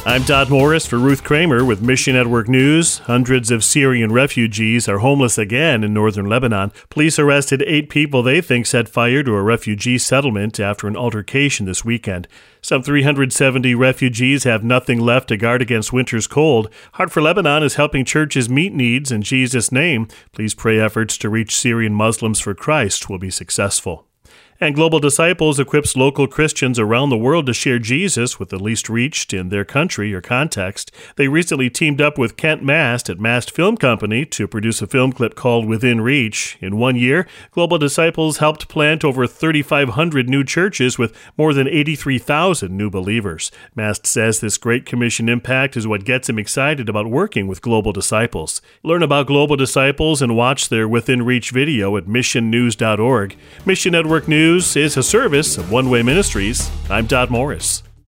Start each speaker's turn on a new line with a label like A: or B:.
A: I'm Todd Morris for Ruth Kramer with Mission Network News. Hundreds of Syrian refugees are homeless again in northern Lebanon. Police arrested 8 people they think set fire to a refugee settlement after an altercation this weekend. Some 370 refugees have nothing left to guard against winter's cold. Heart for Lebanon is helping churches meet needs in Jesus' name. Please pray efforts to reach Syrian Muslims for Christ will be successful. And Global Disciples equips local Christians around the world to share Jesus with the least reached in their country or context. They recently teamed up with Kent Mast at Mast Film Company to produce a film clip called Within Reach. In 1 year, Global Disciples helped plant over 3,500 new churches with more than 83,000 new believers. Mast says this Great Commission impact is what gets him excited about working with Global Disciples. Learn about Global Disciples and watch their Within Reach video at missionnews.org. Mission Network News is a service of One Way Ministries. I'm Todd Morris.